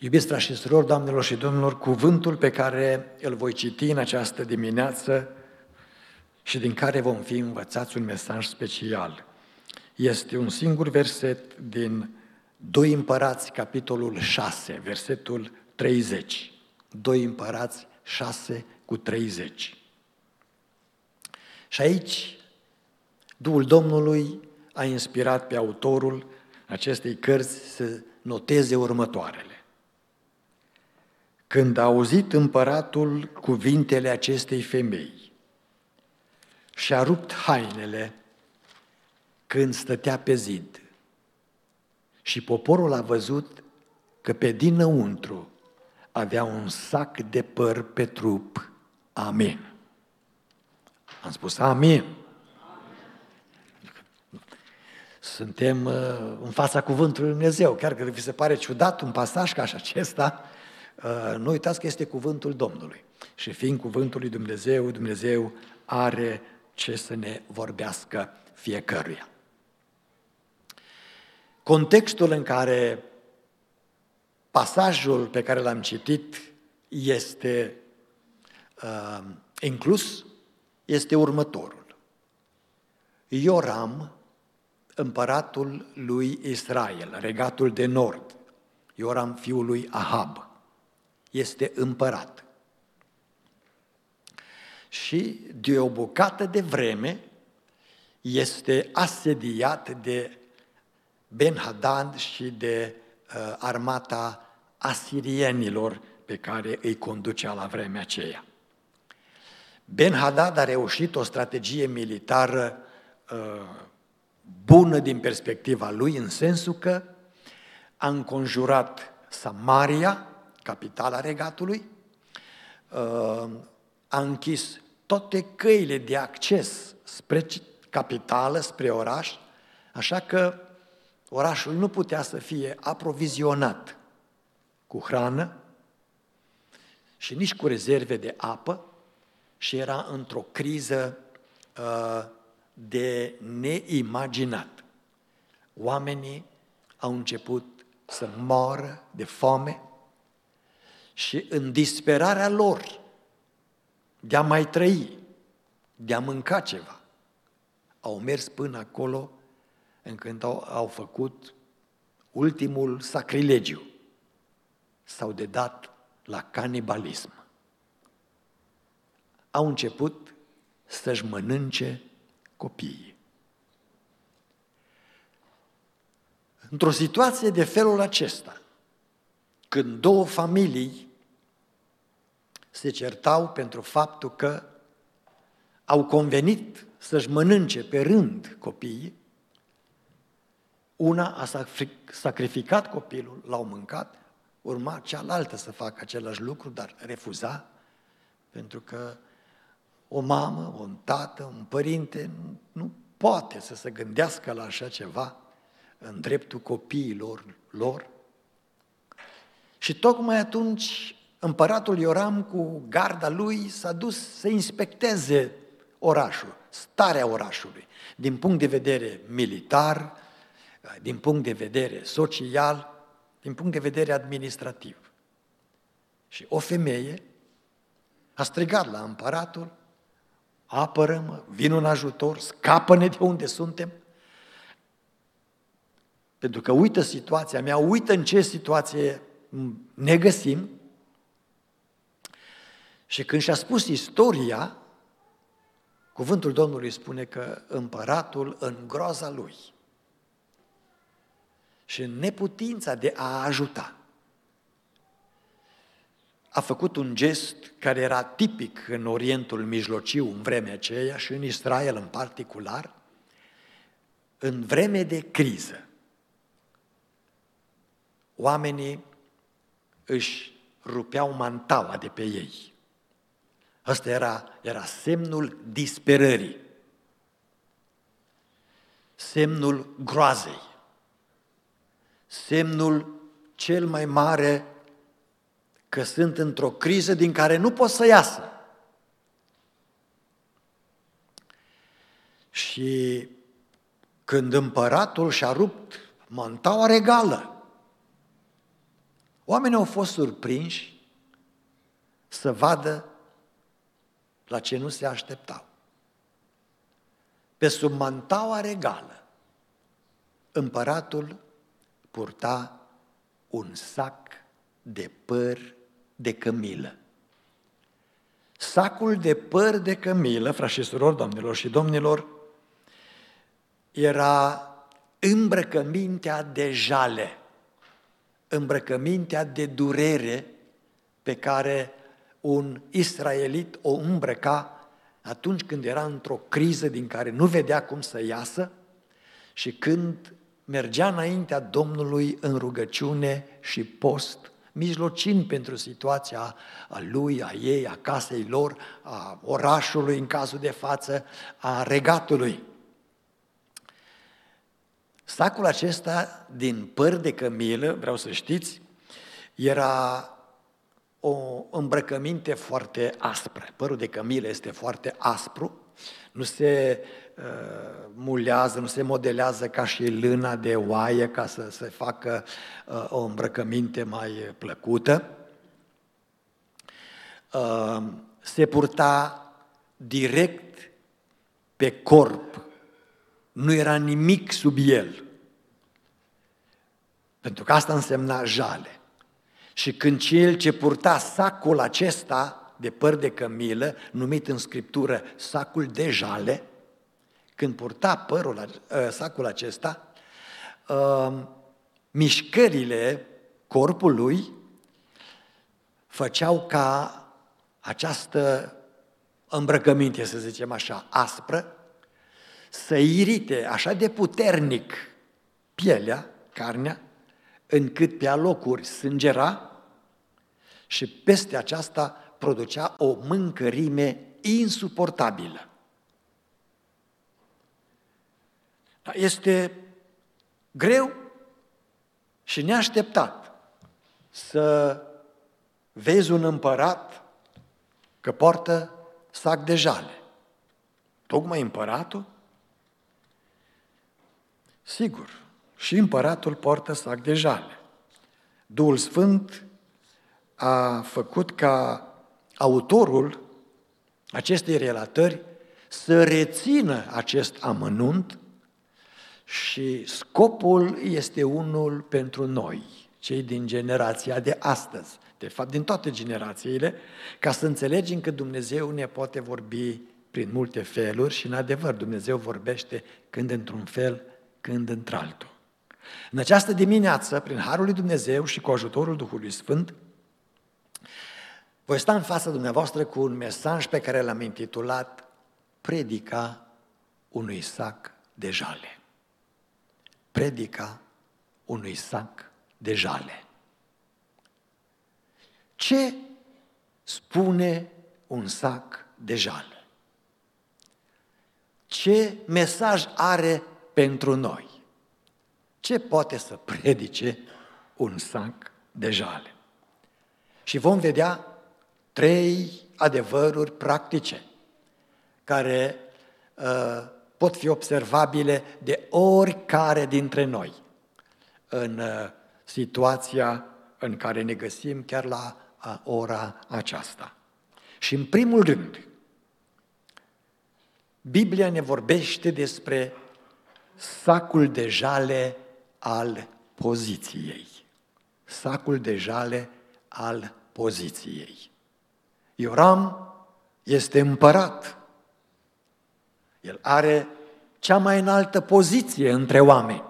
Iubiți frați și surori, doamnelor și domnilor, cuvântul pe care îl voi citi în această dimineață și din care vom fi învățați un mesaj special este un singur verset din 2 Împărați, capitolul 6, versetul 30. 2 Împărați 6 cu 30. Și aici Duhul Domnului a inspirat pe autorul acestei cărți să noteze următoarele. Când a auzit împăratul cuvintele acestei femei și-a rupt hainele când stătea pe zid și poporul a văzut că pe dinăuntru avea un sac de păr pe trup. Amin. Am spus amin. Suntem în fața cuvântului Lui Dumnezeu. Chiar că vi se pare ciudat un pasaj ca acesta, nu uitați că este cuvântul Domnului. Și fiind cuvântul lui Dumnezeu, Dumnezeu are ce să ne vorbească fiecăruia. Contextul în care pasajul pe care l-am citit este inclus este următorul. Ioram, împăratul lui Israel, regatul de nord, Ioram fiul lui Ahab, este împărat. Și de o bucată de vreme este asediat de Ben-Hadad și de armata asirienilor pe care îi conducea la vremea aceea. Ben-Hadad a reușit o strategie militară bună din perspectiva lui, în sensul că a înconjurat Samaria, capitala regatului, a închis toate căile de acces spre capitală, spre oraș, așa că orașul nu putea să fie aprovizionat cu hrană și nici cu rezerve de apă și era într-o criză de neimaginat. Oamenii au început să moară de foame și în disperarea lor de a mai trăi, de a mânca ceva, au mers până acolo încât au făcut ultimul sacrilegiu. S-au dedat la canibalism. Au început să-și mănânce copiii. Într-o situație de felul acesta, când două familii se certau pentru faptul că au convenit să-și mănânce pe rând copiii, una a sacrificat copilul, l-au mâncat, urma cealaltă să facă același lucru, dar refuza, pentru că o mamă, un tată, un părinte nu poate să se gândească la așa ceva în dreptul copiilor lor. Și tocmai atunci împăratul Ioram cu garda lui s-a dus să inspecteze orașul, starea orașului, din punct de vedere militar, din punct de vedere social, din punct de vedere administrativ. Și o femeie a strigat la împăratul: apără-mă, vino în ajutor, scapă-ne de unde suntem. Pentru că uită situația mea, uită în ce situație ne găsim. Și când și-a spus istoria, cuvântul Domnului spune că împăratul, în groaza lui și în neputința de a ajuta, a făcut un gest care era tipic în Orientul Mijlociu în vremea aceea și în Israel în particular, în vreme de criză. Oamenii își rupeau mantaua de pe ei. Ăsta era semnul disperării, semnul groazei, semnul cel mai mare că sunt într-o criză din care nu pot să iasă. Și când împăratul și-a rupt mantaua regală, Oamenii au fost surprinși să vadă la ce nu se așteptau. Pe sub mantaua regală, împăratul purta un sac de păr de cămilă. Sacul de păr de cămilă, frați și surori, doamnelor și domnilor, era îmbrăcămintea de jale, îmbrăcămintea de durere pe care un israelit o îmbrăca atunci când era într-o criză din care nu vedea cum să iasă și când mergea înaintea Domnului în rugăciune și post, mijlocind pentru situația a lui, a ei, a casei lor, a orașului în cazul de față, a regatului. Sacul acesta din păr de cămilă, vreau să știți, era o îmbrăcăminte foarte aspră. Părul de cămilă este foarte aspru, nu se mulează, nu se modelează ca și lâna de oaie ca să se facă o îmbrăcăminte mai plăcută. Se purta direct pe corp, nu era nimic sub el, pentru că asta însemna jale. Și când cel ce purta sacul acesta de păr de cămilă, numit în Scriptură sacul de jale, când purta sacul acesta, mișcările corpului făceau ca această îmbrăcăminte, să zicem așa, aspră, să irite așa de puternic pielea, carnea, încât pe alocuri sângera și peste aceasta producea o mâncărime insuportabilă. Este greu și neașteptat să vezi un împărat că poartă sac de jale. Tocmai împăratul? Sigur, și împăratul poartă sac de jale. Duhul Sfânt a făcut ca autorul acestei relatări să rețină acest amănunt și scopul este unul pentru noi, cei din generația de astăzi, de fapt din toate generațiile, ca să înțelegem că Dumnezeu ne poate vorbi prin multe feluri și în adevăr Dumnezeu vorbește când într-un fel, când într-altul. În această dimineață, prin Harul lui Dumnezeu și cu ajutorul Duhului Sfânt, voi sta în fața dumneavoastră cu un mesaj pe care l-am intitulat Predica unui sac de jale. Predica unui sac de jale. Ce spune un sac de jale? Ce mesaj are pentru noi? Ce poate să predice un sac de jale? Și vom vedea 3 adevăruri practice care pot fi observabile de oricare dintre noi în situația în care ne găsim chiar la ora aceasta. Și în primul rând, Biblia ne vorbește despre sacul de jale al poziției. Sacul de jale al poziției. Ioram este împărat. El are cea mai înaltă poziție între oameni.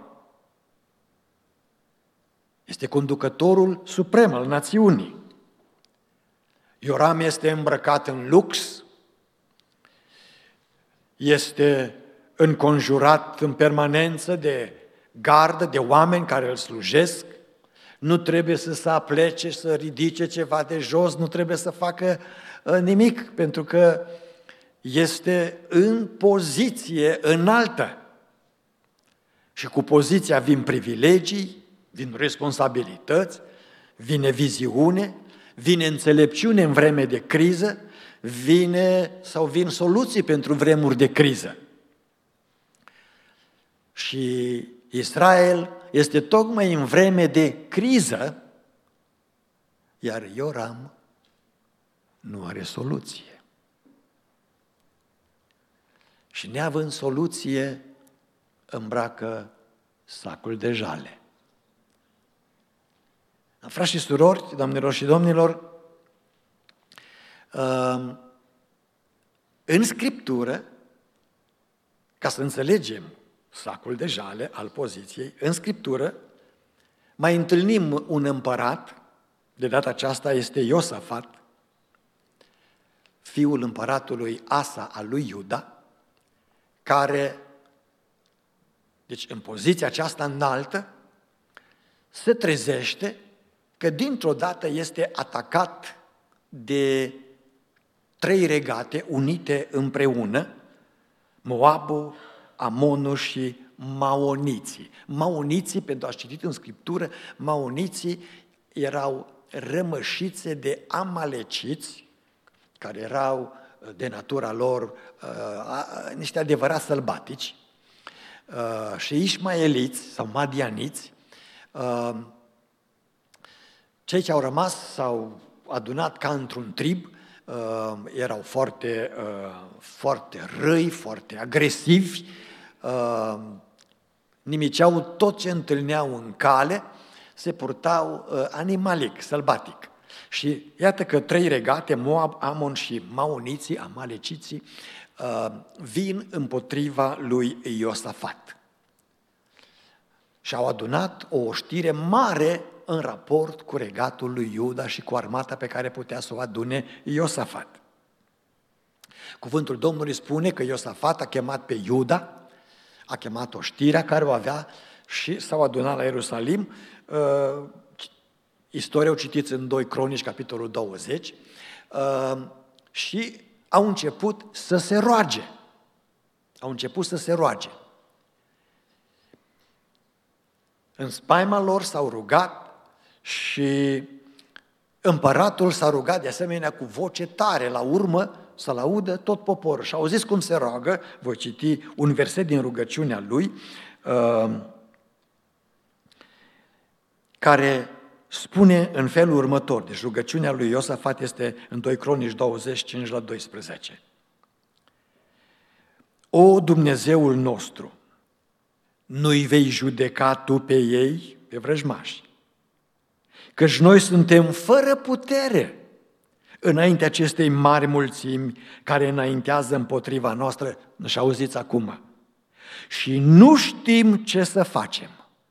Este conducătorul suprem al națiunii. Ioram este îmbrăcat în lux, este înconjurat în permanență de gardă, de oameni care îl slujesc, nu trebuie să se aplece, să ridice ceva de jos, nu trebuie să facă nimic, pentru că este în poziție înaltă. Și cu poziția vin privilegii, vin responsabilități, vine viziune, vine înțelepciune în vreme de criză, vin soluții pentru vremuri de criză. Și Israel este tocmai în vreme de criză iar Ioram nu are soluție. Și neavând soluție, îmbracă sacul de jale. Frați și surori, doamnelor și domnilor, în Scriptură, ca să înțelegem sacul de jale al poziției, în Scriptură mai întâlnim un împărat, de data aceasta este Iosafat, fiul împăratului Asa al lui Iuda, care, deci în poziția aceasta înaltă, se trezește că dintr-o dată este atacat de 3 regate unite împreună, Moabul, Amonul și Maoniții. Maoniții, pentru a citit în Scriptură, Maoniții erau rămășițe de amaleciți, care erau de natura lor niște adevărați sălbatici, și ișmaeliți sau madianiți. Cei ce au rămas s-au adunat ca într-un trib, erau foarte răi, foarte agresivi, nimiceau tot ce întâlneau în cale, se purtau animalic, sălbatic. Și iată că 3 regate, Moab, Amon și Maoniții, amaleciții, vin împotriva lui Iosafat. Și au adunat o oștire mare în raport cu regatul lui Iuda și cu armata pe care putea să o adune Iosafat. Cuvântul Domnului spune că Iosafat a chemat pe Iuda, a chemat oștirea care o avea și s-au adunat la Ierusalim. Istoria o citiți în 2 Cronici, capitolul 20, și au început să se roage. În spaima lor s-au rugat și împăratul s-a rugat de asemenea cu voce tare, la urmă să-l audă tot poporul. Și au zis cum se roagă, voi citi un verset din rugăciunea lui, care spune în felul următor, deci rugăciunea lui Iosafat este în 2 Cronici 25 la 12. O, Dumnezeul nostru, nu-i vei judeca Tu pe ei, pe vrăjmași, căci noi suntem fără putere înainte acestei mari mulțimi care înaintează împotriva noastră, și auziți acum, și nu știm ce să facem,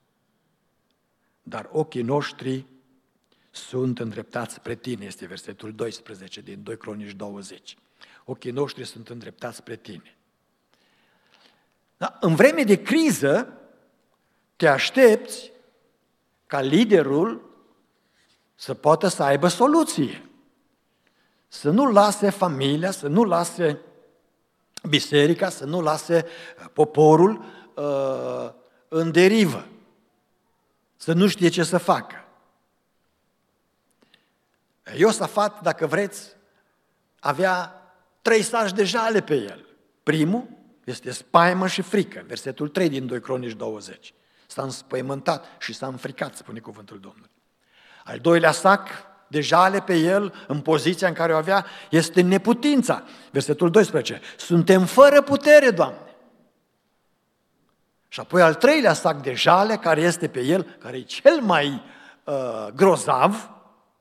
dar ochii noștri sunt îndreptați spre Tine, este versetul 12 din 2 Cronici 20. Ochii noștri sunt îndreptați spre Tine. Da? În vreme de criză, te aștepți ca liderul să poată să aibă soluție. Să nu lase familia, să nu lase biserica, să nu lase poporul în derivă. Să nu știe ce să facă. Iosafat, dacă vreți, avea 3 saci de jale pe el. Primul este spaimă și frică, versetul 3 din 2 Cronici 20. S-a înspăimântat și s-a înfricat, spune cuvântul Domnului. Al doilea sac de jale pe el, în poziția în care o avea, este neputința. Versetul 12. Suntem fără putere, Doamne. Și apoi al 3-lea sac de jale, care este pe el, care e cel mai grozav,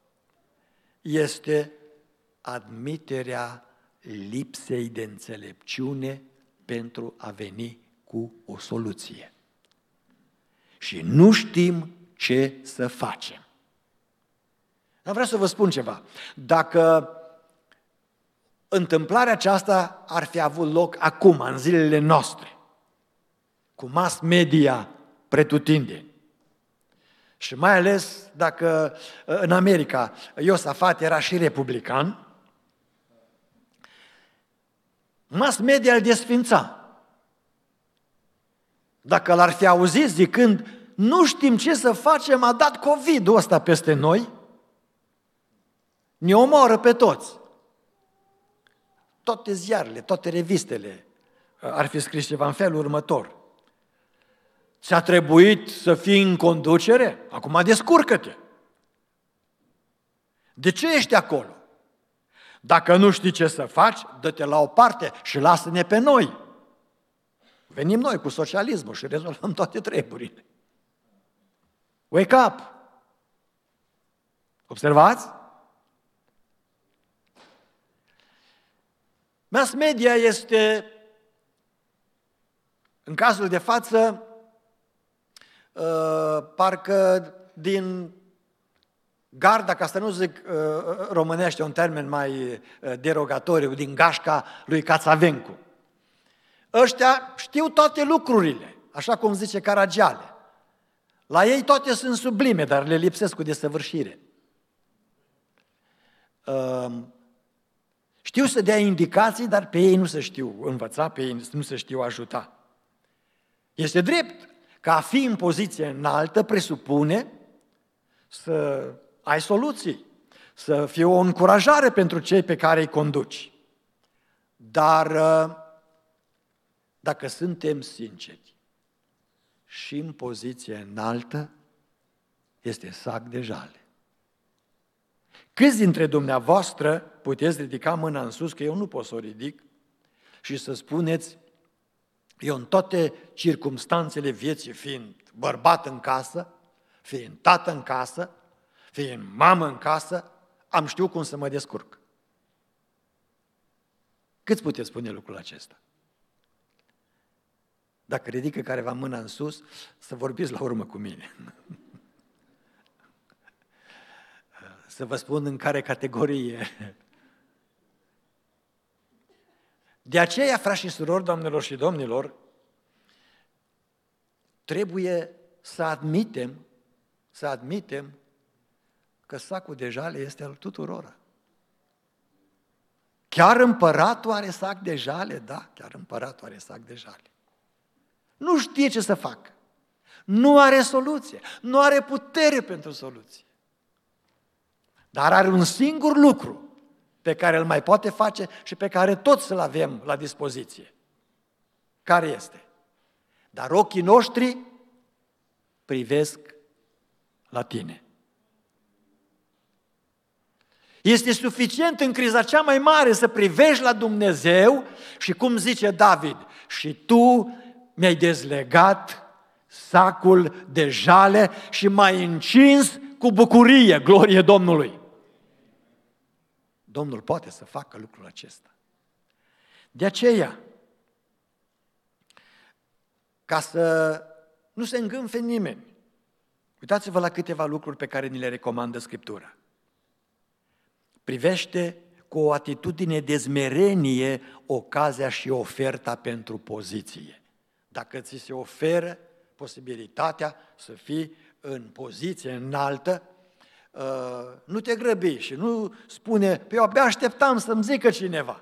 este admiterea lipsei de înțelepciune pentru a veni cu o soluție. Și nu știm ce să facem. Dar vreau să vă spun ceva. Dacă întâmplarea aceasta ar fi avut loc acum, în zilele noastre, cu mass media pretutindeni, și mai ales dacă în America Iosafat era și republican, mass media îl desfința. Dacă l-ar fi auzit zicând, nu știm ce să facem, a dat COVID-ul ăsta peste noi, ne omoară pe toți. Toate ziarele, toate revistele ar fi scris ceva în felul următor. Ți-a trebuit să fii în conducere? Acum descurcă-te! De ce ești acolo? Dacă nu știi ce să faci, dă-te la o parte și lasă-ne pe noi. Venim noi cu socialismul și rezolvăm toate treburile. Wake up! Observați? Mass media este, în cazul de față, parcă din garda, ca să nu zic românește un termen mai derogatoriu, din gașca lui Cațavencu. Ăștia știu toate lucrurile, așa cum zice Caragiale. La ei toate sunt sublime, dar le lipsesc cu desăvârșire. Știu să dea indicații, dar pe ei nu se știu învăța, pe ei nu se știu ajuta. Este drept că a fi în poziție înaltă presupune să ai soluții, să fie o încurajare pentru cei pe care îi conduci. Dar dacă suntem sinceri, și în poziție înaltă este sac de jale. Câți dintre dumneavoastră puteți ridica mâna în sus, că eu nu pot să o ridic, și să spuneți, eu în toate circumstanțele vieții, fiind bărbat în casă, fiind tată în casă, fiind mamă în casă, am știut cum să mă descurc. Câți puteți spune lucrul acesta? Dacă ridică careva mâna în sus, să vorbiți la urmă cu mine. Să vă spun în care categorie. De aceea, frați și surori, doamnelor și domnilor, trebuie să admitem că sacul de jale este al tuturora. Chiar împăratul are sac de jale? Da, chiar împăratul are sac de jale. Nu știe ce să facă. Nu are soluție. Nu are putere pentru soluție. Dar are un singur lucru pe care îl mai poate face și pe care toți să-l avem la dispoziție. Care este? Dar ochii noștri privesc la tine. Este suficient în criza cea mai mare să privești la Dumnezeu și cum zice David, și tu mi-ai dezlegat sacul de jale și m-ai încins cu bucurie, glorie Domnului. Domnul poate să facă lucrul acesta. De aceea, ca să nu se îngânfe nimeni, uitați-vă la câteva lucruri pe care ni le recomandă Scriptura. Privește cu o atitudine de smerenie ocazia și oferta pentru poziție. Dacă ți se oferă posibilitatea să fii în poziție înaltă, nu te grăbi și nu spune, pe eu abia așteptam să-mi zică cineva.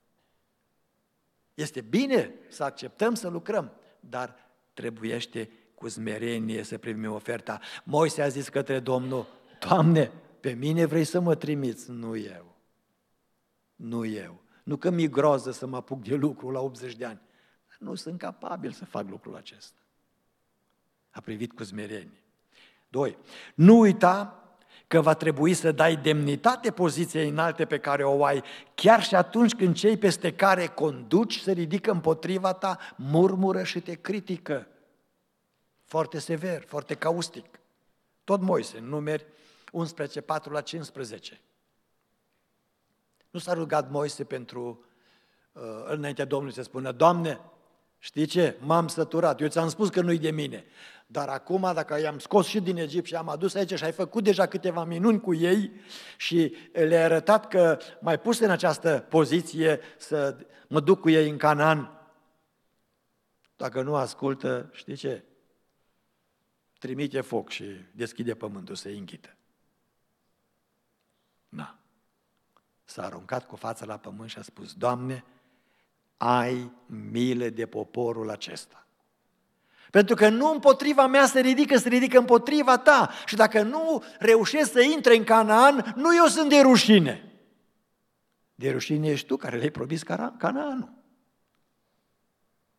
Este bine să acceptăm să lucrăm, dar trebuiește cu smerenie să primim oferta. Moise a zis către Domnul, Doamne, pe mine vrei să mă trimiți? Nu eu. Nu eu. Nu că mi-e groază să mă apuc de lucru la 80 de ani. Nu sunt capabil să fac lucrul acesta. A privit cu smerenie. 2. Nu uita că va trebui să dai demnitate poziției înalte pe care o ai, chiar și atunci când cei peste care conduci se ridică împotriva ta, murmură și te critică. Foarte sever, foarte caustic. Tot Moise, în Numeri 11, 4-15. Nu s-a rugat Moise pentru, înaintea Domnului să spună, Doamne, știi ce? M-am săturat, eu ți-am spus că nu-i de mine, dar acum dacă i-am scos și din Egipt și am adus aici și ai făcut deja câteva minuni cu ei și le-ai arătat că m-ai pus în această poziție să mă duc cu ei în Canaan, dacă nu ascultă, știi ce? Trimite foc și deschide pământul să-i înghită. Na. S-a aruncat cu fața la pământ și a spus, Doamne, ai milă de poporul acesta. Pentru că nu împotriva mea se ridică împotriva ta. Și dacă nu reușești să intre în Canaan, nu eu sunt de rușine. De rușine ești tu care le-ai promis Canaanul.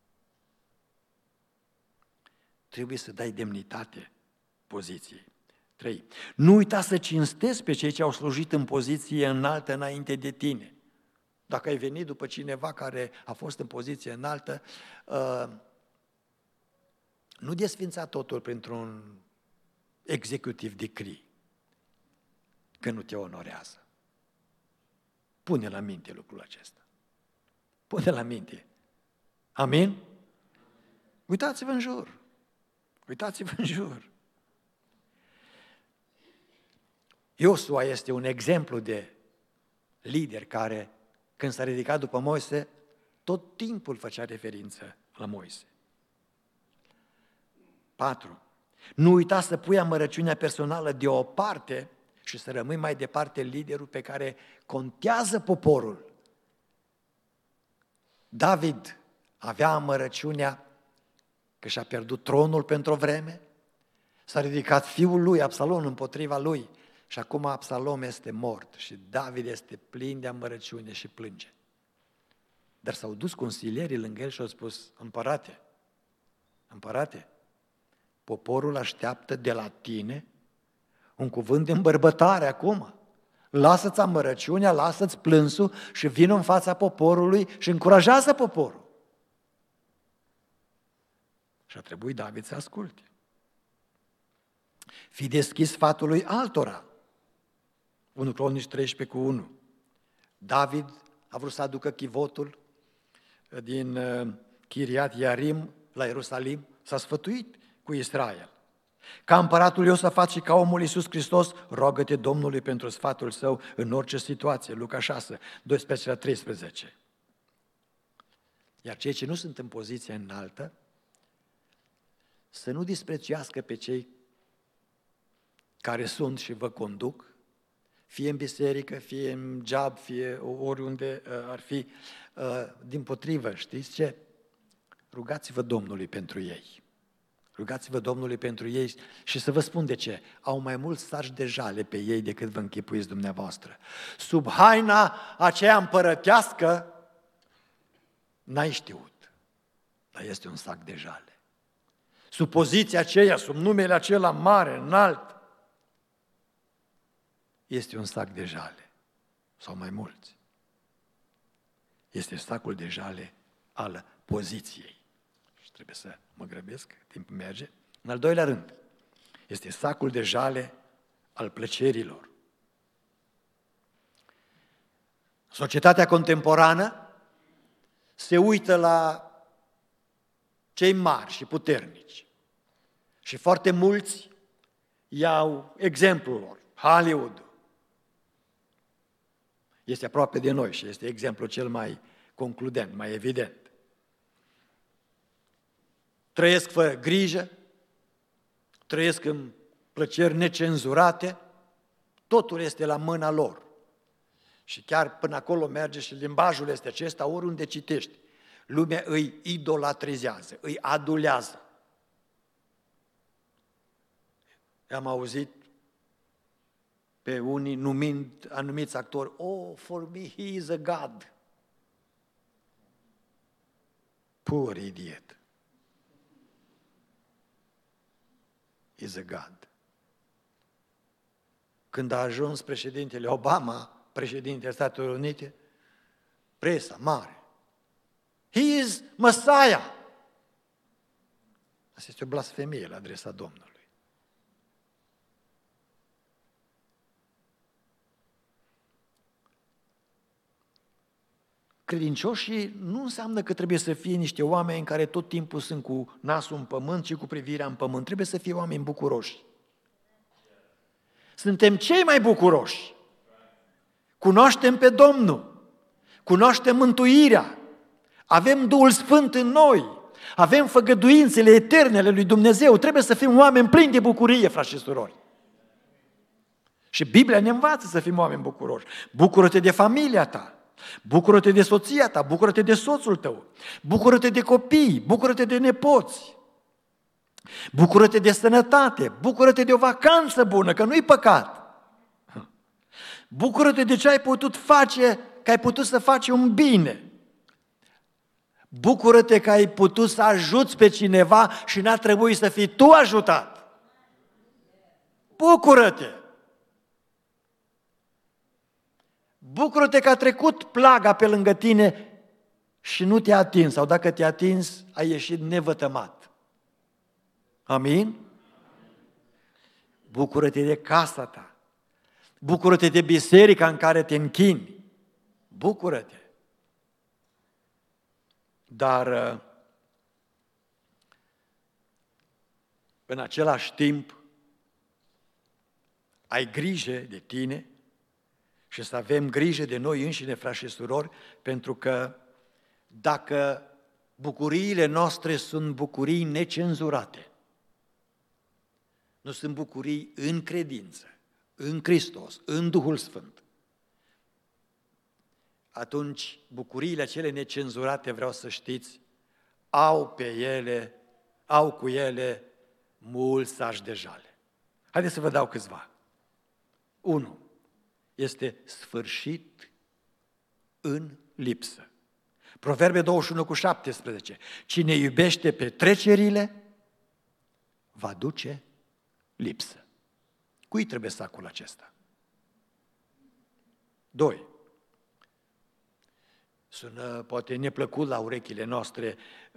Trebuie să dai demnitate poziției. 3. Nu uita să cinstezi pe cei ce au slujit în poziție înaltă înainte de tine. Dacă ai venit după cineva care a fost în poziție înaltă, nu desfința totul printr-un executive decree, că nu te onorează. Pune la minte lucrul acesta. Pune la minte. Amin? Uitați-vă în jur. Uitați-vă în jur. Iosua este un exemplu de lider care, când s-a ridicat după Moise, tot timpul făcea referință la Moise. 4. Nu uita să pui amărăciunea personală deoparte și să rămâi mai departe liderul pe care contează poporul. David avea amărăciunea că și-a pierdut tronul pentru o vreme, s-a ridicat fiul lui, Absalom, împotriva lui și acum Absalom este mort și David este plin de amărăciune și plânge. Dar s-au dus consilierii lângă el și au spus, împărate, poporul așteaptă de la tine un cuvânt de îmbărbătare acum. Lasă-ți amărăciunea, lasă-ți plânsul și vină în fața poporului și încurajează poporul. Și a trebuit David să asculte. Fii deschis sfatului altora. 1 Cronici 13:1. David a vrut să aducă chivotul din Chiriat Iarim la Ierusalim, s-a sfătuit cu Israel. Ca împăratul Iosafat și ca omul Iisus Hristos, rogă-te Domnului pentru sfatul său în orice situație. Luca 6, 12-13. Iar cei ce nu sunt în poziție înaltă, să nu disprețuiască pe cei care sunt și vă conduc, fie în biserică, fie în job, fie oriunde ar fi, dimpotrivă, știți ce? Rugați-vă Domnului pentru ei. Rugați-vă Domnului pentru ei și să vă spun de ce. Au mai mult sarci de jale pe ei decât vă închipuiți dumneavoastră. Sub haina aceea împărătească n-ai știut, dar este un sac de jale. Sub poziția aceea, sub numele acela mare, înalt, este un sac de jale, sau mai mulți. Este sacul de jale al poziției. Și trebuie să mă grăbesc, timpul merge. În al doilea rând, este sacul de jale al plăcerilor. Societatea contemporană se uită la cei mari și puternici. Și foarte mulți iau exemplul lor, Hollywood. Este aproape de noi și este exemplul cel mai concludent, mai evident. Trăiesc fără grijă, trăiesc în plăceri necenzurate, totul este la mâna lor. Și chiar până acolo merge și limbajul este acesta, oriunde citești. Lumea îi idolatrizează, îi adulează. Am auzit pe unii numind anumiți actori, oh, for me he is a God. Poor idiot. Is a God. Când a ajuns președintele Obama, președintele Statelor Unite, presa mare. He is Messiah. Asta este o blasfemie la adresa Domnului. Credincioșii nu înseamnă că trebuie să fie niște oameni care tot timpul sunt cu nasul în pământ și cu privirea în pământ. Trebuie să fie oameni bucuroși. Suntem cei mai bucuroși. Cunoaștem pe Domnul. Cunoaștem mântuirea. Avem Duhul Sfânt în noi. Avem făgăduințele eterne ale lui Dumnezeu. Trebuie să fim oameni plini de bucurie, frați și surori. Și Biblia ne învață să fim oameni bucuroși. Bucură-te de familia ta. Bucură-te de soția ta, bucură-te de soțul tău, bucură-te de copii, bucură-te de nepoți, bucură-te de sănătate, bucură-te de o vacanță bună, că nu-i păcat. Bucură-te de ce ai putut face, că ai putut să faci un bine. Bucură-te că ai putut să ajuți pe cineva și n-a trebuit să fii tu ajutat. bucură-te! Bucură-te că a trecut plaga pe lângă tine și nu te-a atins, sau dacă te-a atins, ai ieșit nevătămat. Amin? Bucură-te de casa ta. Bucură-te de biserica în care te închini. Bucură-te. Dar în același timp ai grijă de tine și să avem grijă de noi înșine, frați și surori, pentru că dacă bucuriile noastre sunt bucurii necenzurate, nu sunt bucurii în credință, în Hristos, în Duhul Sfânt, atunci bucuriile acele necenzurate, vreau să știți, au cu ele mulți saci de jale. Haideți să vă dau câțiva. 1. Este sfârșit în lipsă. Proverbe 21:17. Cine iubește petrecerile, va duce lipsă. Cui trebuie sacul acesta? 2. Sună poate neplăcut la urechile noastre,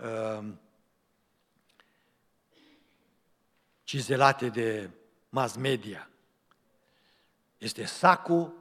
cizelate de mass media. Este sacul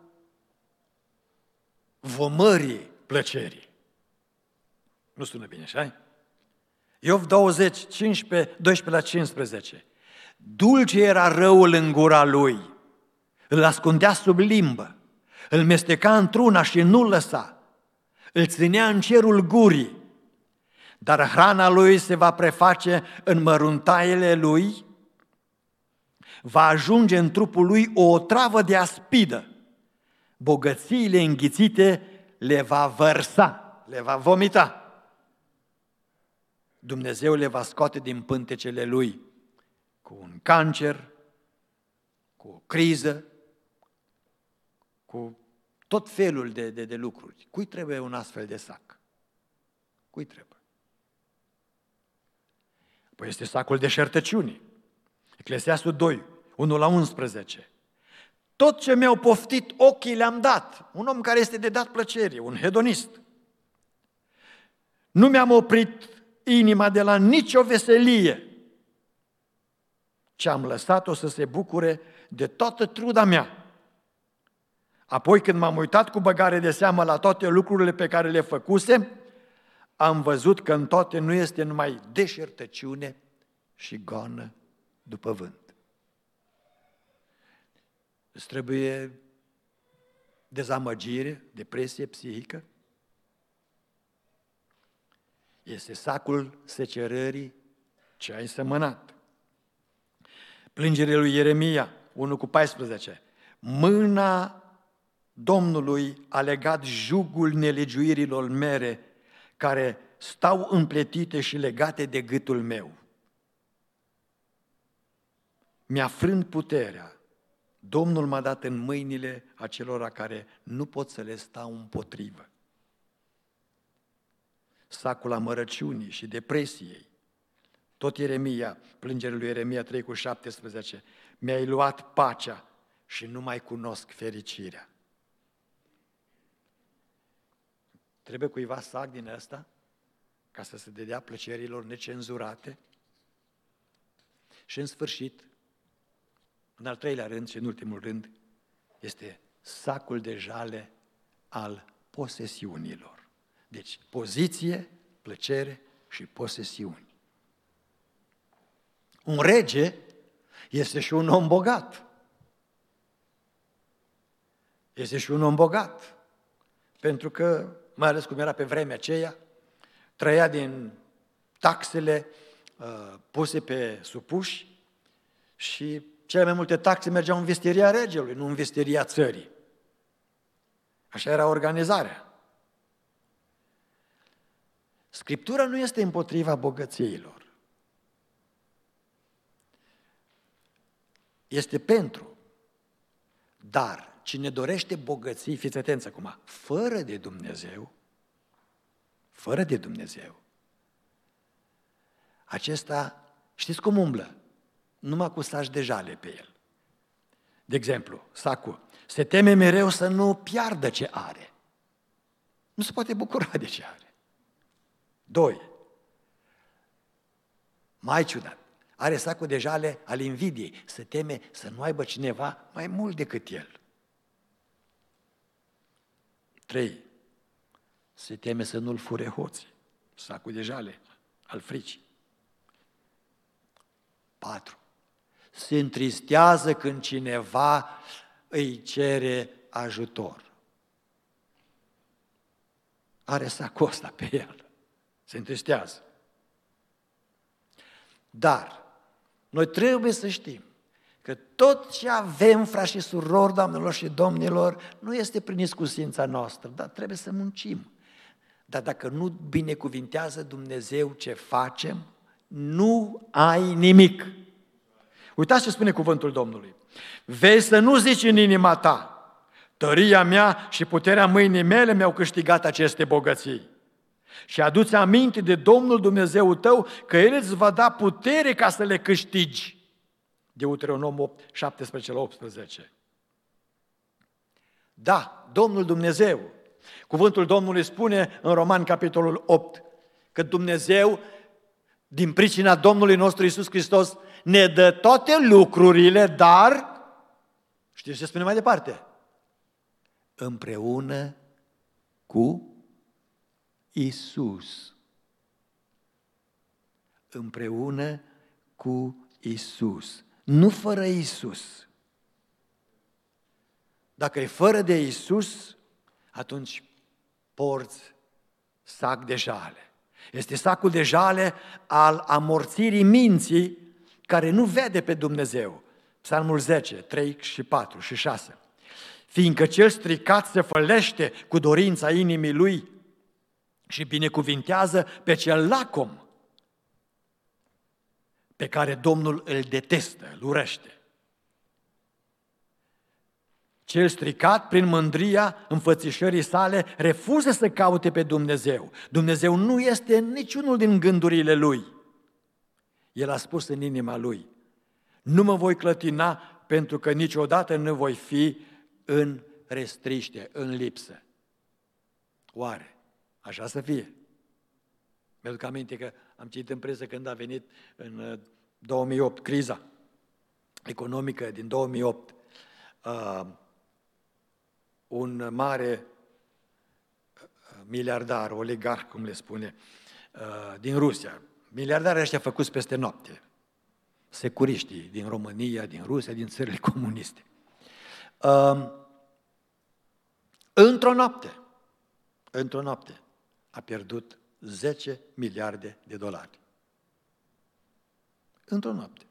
vomării plăcerii. Nu sună bine, așa? Iov 20, 12-15. Dulce era răul în gura lui, îl ascundea sub limbă, îl mesteca într-una și nu-l lăsa, îl ținea în cerul gurii, dar hrana lui se va preface în măruntaiele lui, va ajunge în trupul lui o otravă de aspidă, bogățiile înghițite le va vărsa, le va vomita. Dumnezeu le va scoate din pântecele lui cu un cancer, cu o criză, cu tot felul de lucruri. Cui trebuie un astfel de sac? Cui trebuie? Păi este sacul deșertăciunii. Eclesiastul 2, 1-11. Tot ce mi-au poftit ochii le-am dat. Un om care este de dat plăcere, un hedonist. Nu mi-am oprit inima de la nicio veselie, ci am lăsat-o să se bucure de toată truda mea. Apoi când m-am uitat cu băgare de seamă la toate lucrurile pe care le făcusem, am văzut că în toate nu este numai deșertăciune și goană după vânt. Îți trebuie dezamăgire, depresie psihică? Este sacul secerării ce ai semănat. Plângerea lui Ieremia 1:14. Mâna Domnului a legat jugul nelegiuirilor mele, care stau împletite și legate de gâtul meu. Mi-a frânt puterea. Domnul m-a dat în mâinile acelora care nu pot să le stau împotrivă. Sacul amărăciunii și depresiei. Tot Ieremia, plângerea lui Ieremia 3:17. Mi-ai luat pacea și nu mai cunosc fericirea. Trebuie cuiva sac din ăsta ca să se dedea plăcerilor necenzurate? Și în sfârșit, în al treilea rând și în ultimul rând, este sacul de jale al posesiunilor. Deci, poziție, plăcere și posesiuni. Un rege este și un om bogat. Este și un om bogat. Pentru că, mai ales cum era pe vremea aceea, trăia din taxele puse pe supuși și cele mai multe taxe mergeau în vestiria regelui, nu în vestiria țării. Așa era organizarea. Scriptura nu este împotriva bogățiilor. Este pentru. Dar cine dorește bogății, fiți atenți acum, fără de Dumnezeu, acesta, știți cum umblă? Numai cu saci de jale pe el. De exemplu, sacul se teme mereu să nu piardă ce are. Nu se poate bucura de ce are. 2. Mai ciudat. Are sacul de jale al invidiei. Se teme să nu aibă cineva mai mult decât el. 3. Se teme să nu-l fure hoții. Sacul de jale al fricii. 4. Se întristează când cineva îi cere ajutor. Are sacul ăsta pe el. Se întristează. Dar noi trebuie să știm că tot ce avem, frați și surori, doamnelor și domnilor, nu este prin iscusința noastră, dar trebuie să muncim. Dar dacă nu binecuvintează Dumnezeu ce facem, nu ai nimic. Uitați ce spune cuvântul Domnului. Vei să nu zici în inima ta, tăria mea și puterea mâinii mele mi-au câștigat aceste bogății. Și adu-ți aminte de Domnul Dumnezeul tău că El îți va da putere ca să le câștigi. Deuteronom 8, 17-18. Da, Domnul Dumnezeu. Cuvântul Domnului spune în Romani, capitolul 8, că Dumnezeu, din pricina Domnului nostru Iisus Hristos, ne dă toate lucrurile, dar, știți ce spune mai departe? Împreună cu Iisus. Împreună cu Iisus. Nu fără Iisus. Dacă e fără de Iisus, atunci porți sac de jale. Este sacul de jale al amorțirii minții care nu vede pe Dumnezeu. Psalmul 10, 3 și 4 și 6. Fiindcă cel stricat se fălește cu dorința inimii lui și binecuvintează pe cel lacom, pe care Domnul îl detestă, îl urăște. Cel stricat, prin mândria înfățișării sale, refuză să caute pe Dumnezeu. Dumnezeu nu este niciunul din gândurile lui. El a spus în inima lui, nu mă voi clătina pentru că niciodată nu voi fi în restriște, în lipsă. Oare așa să fie? Mi-aduc aminte că am citit în presă când a venit în 2008 criza economică din 2008. Un mare miliardar, oligarh, cum le spune, din Rusia. Miliardarii ăștia făcuți peste noapte. Securiștii din România, din Rusia, din țările comuniste. Într-o noapte a pierdut 10 miliarde de dolari. Într-o noapte.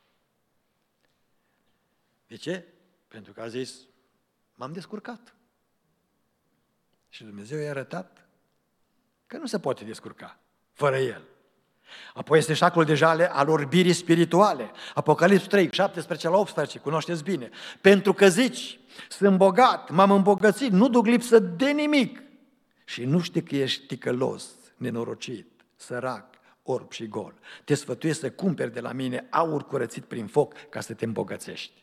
De ce? Pentru că a zis, m-am descurcat. Și Dumnezeu i-a arătat că nu se poate descurca fără El. Apoi este sacul de jale al orbirii spirituale. Apocalips 3, 17-18, cunoașteți bine. Pentru că zici, sunt bogat, m-am îmbogățit, nu duc lipsă de nimic. Și nu știi că ești ticălos, nenorocit, sărac, orb și gol. Te sfătuiesc să cumperi de la mine aur curățit prin foc ca să te îmbogățești.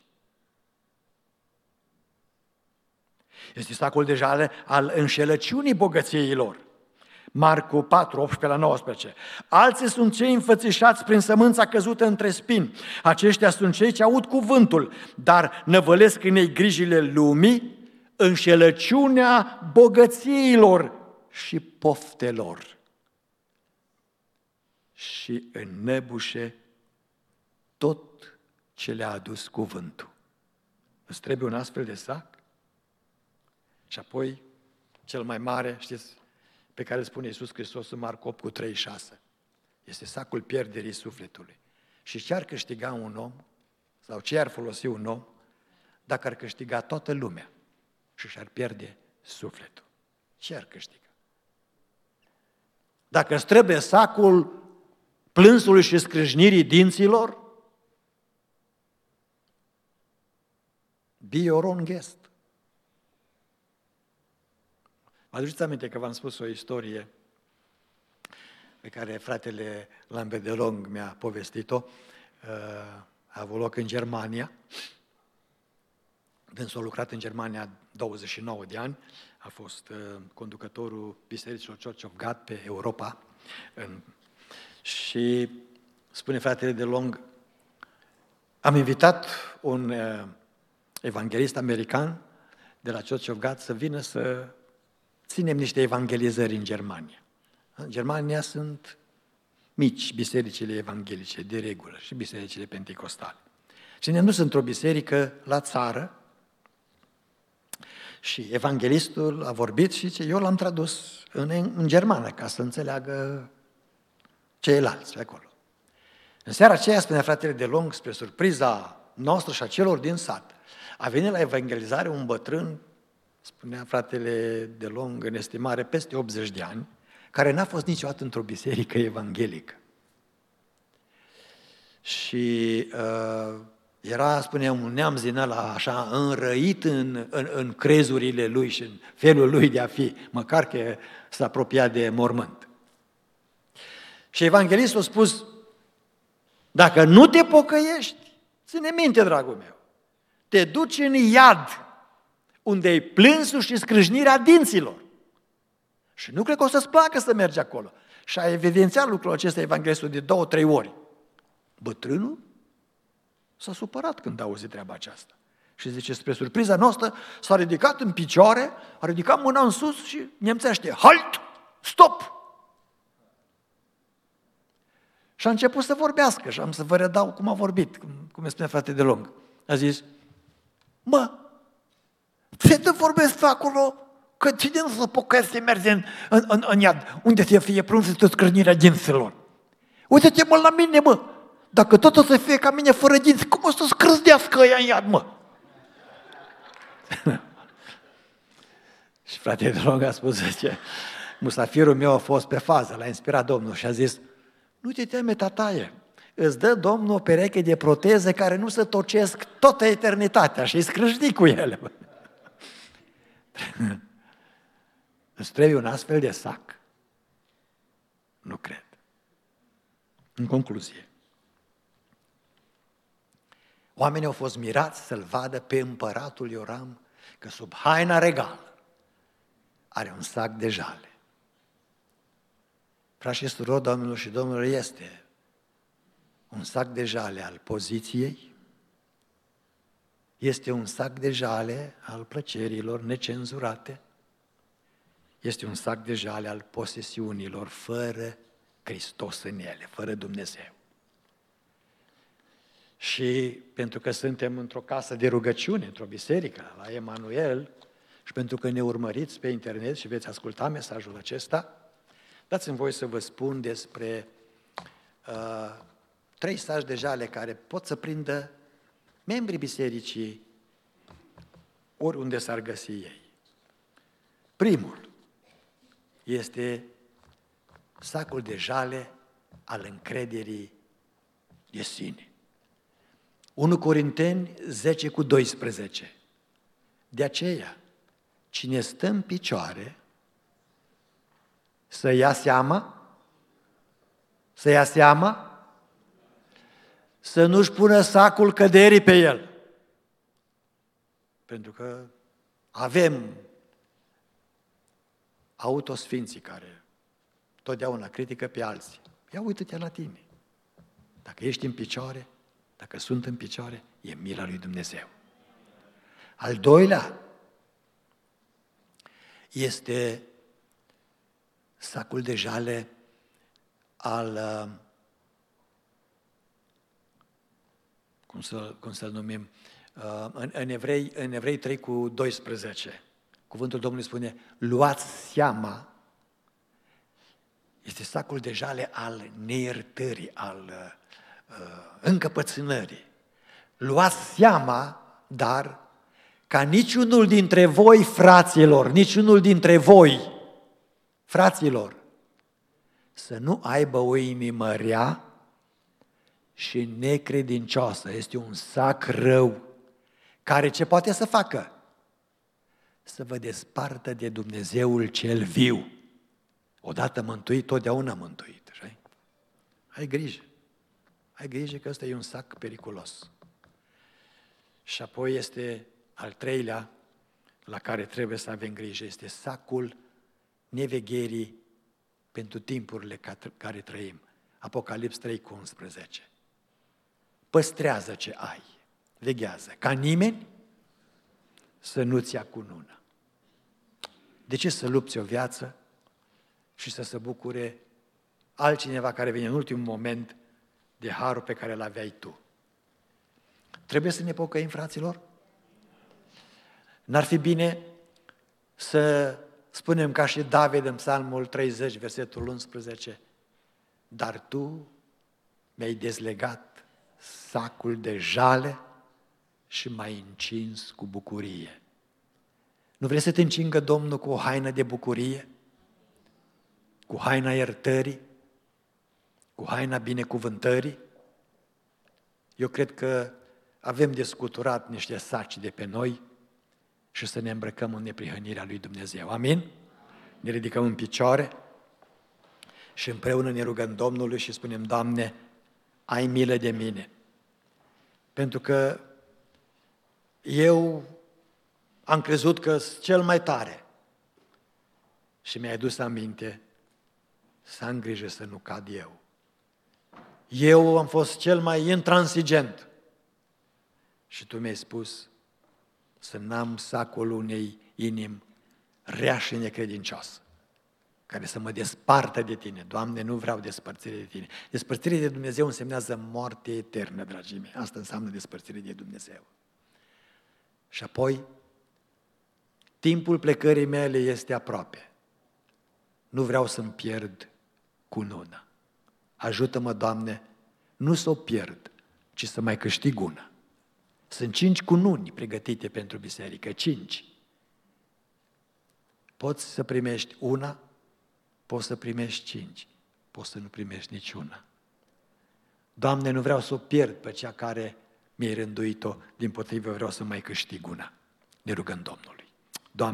Este sacul de jale al înșelăciunii bogățiilor. Marcu 4, 18-19. Alții sunt cei înfățișați prin sămânța căzută între spini. Aceștia sunt cei ce aud cuvântul, dar năvălesc în ei grijile lumii, înșelăciunea bogățiilor și poftelor. Și înnăbușe tot ce le-a adus cuvântul. Îți trebuie un astfel de sac? Și apoi, cel mai mare, știți, pe care îl spune Iisus Hristos în Marcu 8 cu 36. Este sacul pierderii sufletului. Și ce ar câștiga un om, sau ce ar folosi un om, dacă ar câștiga toată lumea și și-ar pierde sufletul? Ce ar câștiga? Dacă îți trebuie sacul plânsului și scrâșnirii dinților, be your own guest. Vă aduceți aminte că v-am spus o istorie pe care fratele Lambert de Long mi-a povestit-o, a avut loc în Germania. Dânsul a lucrat în Germania 29 de ani, a fost conducătorul bisericilor Church of God pe Europa. Și spune fratele de Long, am invitat un evanghelist american de la Church of God să vină să ținem niște evangelizări în Germania. În Germania sunt mici bisericile evanghelice, de regulă, și bisericile penticostale. Și ne-am dus într-o biserică la țară și evanghelistul a vorbit și zice, eu l-am tradus în germană ca să înțeleagă ceilalți acolo. În seara aceea, spunea fratele de Long, spre surpriza noastră și a celor din sat, a venit la evangelizare un bătrân, spunea fratele de Long, în estimare peste 80 de ani, care n-a fost niciodată într-o biserică evanghelică. Și era, spunea, un neamț din ăla așa înrăit în crezurile lui și în felul lui de a fi, măcar că s-a apropiat de mormânt. Și evanghelistul a spus, dacă nu te pocăiești, ține minte, dragul meu, te duci în iad, unde-i plânsul și scrâșnirea dinților. Și nu cred că o să-ți placă să mergi acolo. Și a evidențiat lucrul acesta evanghelistul de 2-3 ori. Bătrânul s-a supărat când a auzit treaba aceasta. Și zice, spre surpriza noastră, s-a ridicat în picioare, a ridicat mâna în sus și nemțește, halt, stop! Și a început să vorbească și am să vă redau cum a vorbit, cum îmi spune frate de Long. A zis, mă, ce te vorbesc acolo? Că cine nu se pocăiesc să merge în iad, unde să fie prunsită scrâșnirea dinților? Uite-te, mă, la mine, mă! Dacă tot o să fie ca mine fără dinți, cum o să scrâșnească ăia în iad, mă? Și fratele de Long a spus, zice, musafirul meu a fost pe fază, l-a inspirat Domnul și a zis, nu te teme, tataie, îți dă Domnul o pereche de proteze care nu se tocesc toată eternitatea și îi scrâșni cu ele. Îți trebuie un astfel de sac? Nu cred. În concluzie, oamenii au fost mirați să-l vadă pe împăratul Ioram că sub haina regală are un sac de jale. Frați și surori, doamnelor și domnilor, este un sac de jale al poziției, este un sac de jale al plăcerilor necenzurate, este un sac de jale al posesiunilor fără Hristos în ele, fără Dumnezeu. Și pentru că suntem într-o casă de rugăciune, într-o biserică, la Emanuel, și pentru că ne urmăriți pe internet și veți asculta mesajul acesta, dați-mi voie să vă spun despre 3 saci de jale care pot să prindă membrii bisericii oriunde s-ar găsi ei. Primul este sacul de jale al încrederii de sine. 1 Corinteni 10:12. De aceea, cine stă în picioare, să ia seama, să nu-și pună sacul căderii pe el. Pentru că avem autosfinții care totdeauna critică pe alții. Ia uită-te la tine. Dacă ești în picioare, dacă sunt în picioare, e mila lui Dumnezeu. Al doilea este sacul de jale al, cum să-l numim, în Evrei 3:12. Cuvântul Domnului spune, luați seama, este sacul de jale al neiertării, al încăpățânării. Luați seama, dar, ca niciunul dintre voi, fraților, niciunul dintre voi, fraților, să nu aibă o inimă rea și necredincioasă. Este un sac rău, care ce poate să facă? Să vă despartă de Dumnezeul cel viu. Odată mântuit, totdeauna mântuit. Așa? Ai grijă. Ai grijă că ăsta e un sac periculos. Și apoi este Al treilea, la care trebuie să avem grijă, este sacul nevegherii pentru timpurile care trăim. Apocalips 3:11. Păstrează ce ai, veghează, ca nimeni să nu-ți ia cununa. De ce să lupți o viață și să se bucure altcineva care vine în ultimul moment de harul pe care îl aveai tu? Trebuie să ne pocăim, fraților? N-ar fi bine să spunem ca și David în Psalmul 30, versetul 11, dar tu mi-ai dezlegat sacul de jale și m-ai încins cu bucurie. Nu vrei să te încingă Domnul cu o haină de bucurie? Cu haina iertării? Cu haina binecuvântării? Eu cred că avem de scuturat niște saci de pe noi și să ne îmbrăcăm în neprihănirea lui Dumnezeu. Amin? Ne ridicăm în picioare și împreună ne rugăm Domnului și spunem, Doamne, ai milă de mine. Pentru că eu am crezut că sunt cel mai tare și mi-ai adus aminte să am grijă să nu cad eu. Eu am fost cel mai intransigent și Tu mi-ai spus să n-am sacul unei inimi rea și necredincioasă, care să mă despartă de Tine. Doamne, nu vreau despărțire de Tine. Despărțire de Dumnezeu însemnează moarte eternă, dragii mei. Asta înseamnă despărțire de Dumnezeu. Și apoi, timpul plecării mele este aproape. Nu vreau să-mi pierd cununa. Ajută-mă, Doamne, nu să o pierd, ci să mai câștig una. Sunt 5 cununi pregătite pentru biserică, 5. Poți să primești una, poți să primești 5, poți să nu primești niciuna. Doamne, nu vreau să o pierd pe cea care mi-ai rânduit-o, dimpotrivă vreau să mai câștig una. Ne rugăm Domnului.